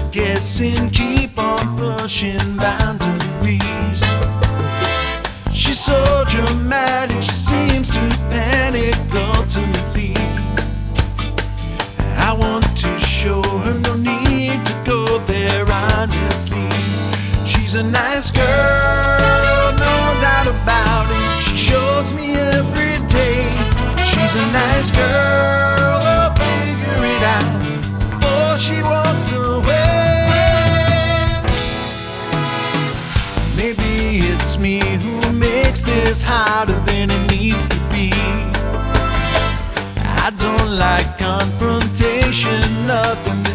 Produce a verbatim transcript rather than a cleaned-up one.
guessing, keep on pushing boundaries. She's so dramatic, she seems to panic ultimately. I want to show her no need to go there honestly. She's a nice girl, no doubt about it. She shows me every day. She's a nice girl, I'll figure it out before she walks away. Maybe it's me who makes this harder than it needs to be. I don't like confrontation, nothing that